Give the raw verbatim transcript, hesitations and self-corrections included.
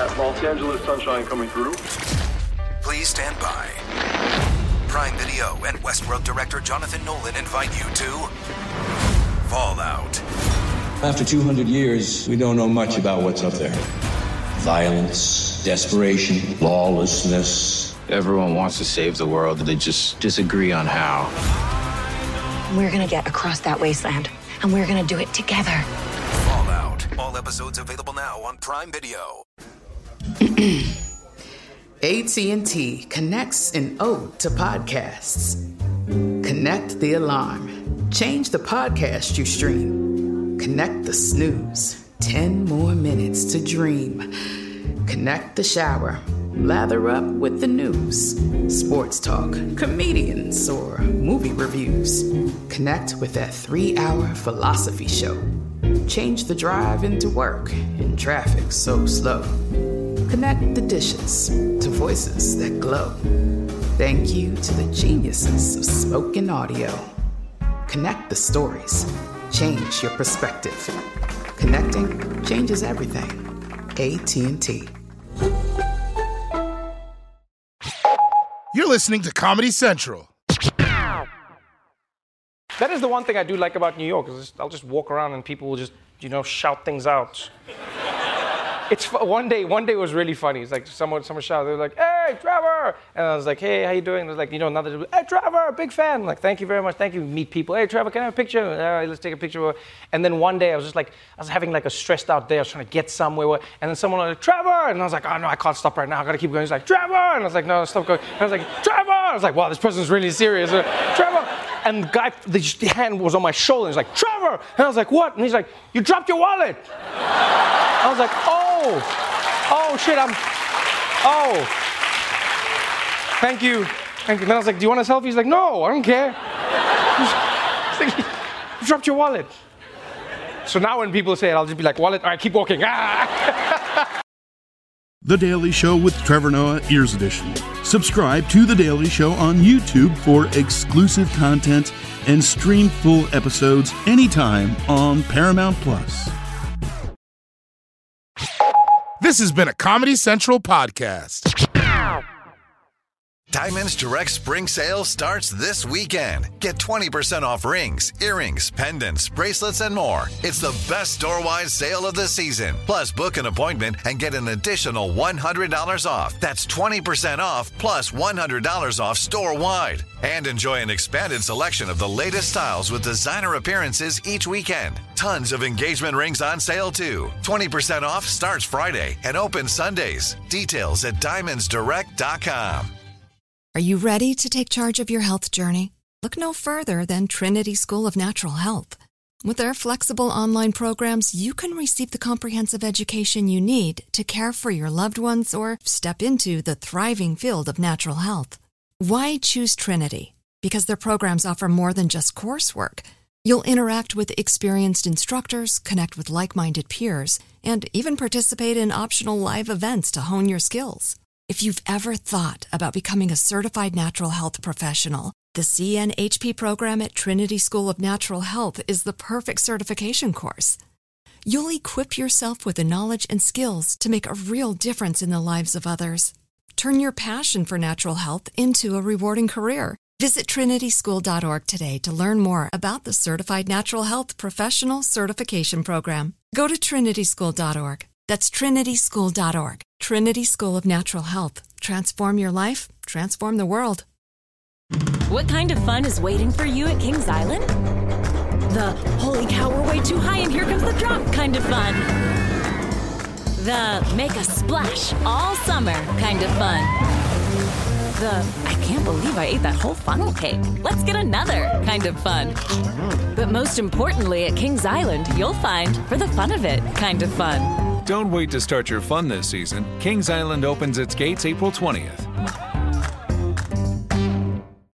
that Los Angeles sunshine coming through. Please stand by. Prime Video and Westworld director Jonathan Nolan invite you to Fallout. After two hundred years, we don't know much about what's up there. Violence, desperation, lawlessness. Everyone wants to save the world, they just disagree on how. We're gonna get across that wasteland, and we're gonna do it together. Fallout. All episodes available now on Prime Video. A T and T connects an ode to podcasts. Connect the alarm. Change the podcast you stream. Connect the snooze. Ten more minutes to dream. Connect the shower. Lather up with the news. Sports talk, comedians, or movie reviews. Connect with that three-hour philosophy show. Change the drive into work in traffic so slow. Connect the dishes to voices that glow. Thank you to the geniuses of spoken audio. Connect the stories. Change your perspective. Connecting changes everything. A T and T. You're listening to Comedy Central. That is the one thing I do like about New York. Is just, I'll just walk around and people will just, you know, shout things out. It's one day. One day was really funny. It's like someone, someone shouted. They were like, "Hey, Trevor!" And I was like, "Hey, how you doing?" And it was like, you know, another. "Hey, Trevor, big fan!" I'm like, "Thank you very much. Thank you." Meet people. "Hey, Trevor, can I have a picture?" All right, let's take a picture. And then one day I was just like, I was having like a stressed out day. I was trying to get somewhere. And then someone was like, "Trevor!" And I was like, "Oh no, I can't stop right now. I gotta keep going." He's like, "Trevor!" And I was like, "No, stop going." And I was like, "Trevor!" I was like, "Wow, this person's really serious." Trevor. And the guy, the, the hand was on my shoulder. He's like, "Trevor!" And I was like, "What?" And he's like, "You dropped your wallet." I was like, "Oh. Oh, shit, I'm, oh, thank you, thank you." Then I was like, "Do you want a selfie?" He's like, "No, I don't care." He's like, "You dropped your wallet." So now when people say it, I'll just be like, "Wallet?" All right, keep walking. Ah. The Daily Show with Trevor Noah, Ears Edition. Subscribe to The Daily Show on YouTube for exclusive content and stream full episodes anytime on Paramount Plus. This has been a Comedy Central podcast. Diamonds Direct Spring Sale starts this weekend. Get twenty percent off rings, earrings, pendants, bracelets, and more. It's the best store-wide sale of the season. Plus, book an appointment and get an additional one hundred dollars off. That's twenty percent off plus one hundred dollars off store-wide. And enjoy an expanded selection of the latest styles with designer appearances each weekend. Tons of engagement rings on sale, too. twenty percent off starts Friday and opens Sundays. Details at diamonds direct dot com. Are you ready to take charge of your health journey? Look no further than Trinity School of Natural Health. With their flexible online programs, you can receive the comprehensive education you need to care for your loved ones or step into the thriving field of natural health. Why choose Trinity? Because their programs offer more than just coursework. You'll interact with experienced instructors, connect with like-minded peers, and even participate in optional live events to hone your skills. If you've ever thought about becoming a certified natural health professional, the C N H P program at Trinity School of Natural Health is the perfect certification course. You'll equip yourself with the knowledge and skills to make a real difference in the lives of others. Turn your passion for natural health into a rewarding career. Visit trinity school dot org today to learn more about the Certified Natural Health Professional Certification Program. Go to trinity school dot org. That's trinity school dot org. Trinity School of Natural Health. Transform your life, transform the world. What kind of fun is waiting for you at Kings Island? The holy cow, we're way too high and here comes the drop kind of fun. The make a splash all summer kind of fun. The I can't believe I ate that whole funnel cake. Let's get another kind of fun. But most importantly at Kings Island, you'll find for the fun of it kind of fun. Don't wait to start your fun this season. Kings Island opens its gates April twentieth.